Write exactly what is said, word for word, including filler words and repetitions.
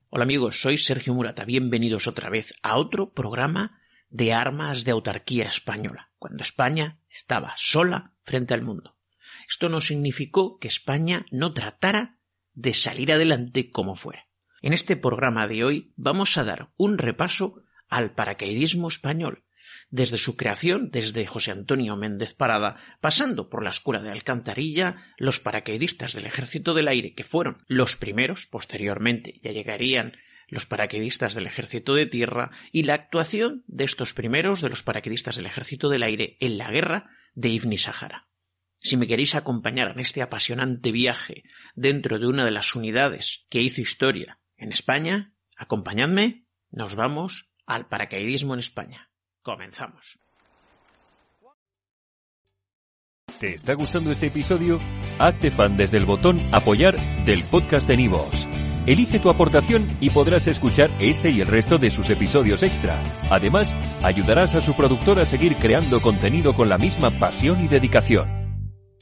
Hola amigos, soy Sergio Murata, bienvenidos otra vez a otro programa de armas de autarquía española, cuando España estaba sola frente al mundo. Esto no significó que España no tratara de salir adelante como fuera. En este programa de hoy vamos a dar un repaso al paracaidismo español, desde su creación, desde José Antonio Méndez Parada, pasando por la Escuela de Alcantarilla, los paracaidistas del Ejército del Aire, que fueron los primeros, posteriormente ya llegarían los paracaidistas del Ejército de Tierra, y la actuación de estos primeros, de los paracaidistas del Ejército del Aire, en la guerra de Ifni Sahara. Si me queréis acompañar en este apasionante viaje dentro de una de las unidades que hizo historia en España, acompañadme, nos vamos al paracaidismo en España. Comenzamos. ¿Te está gustando este episodio? Hazte fan desde el botón Apoyar del podcast de iVoox. Elige tu aportación y podrás escuchar este y el resto de sus episodios extra. Además, ayudarás a su productor a seguir creando contenido con la misma pasión y dedicación.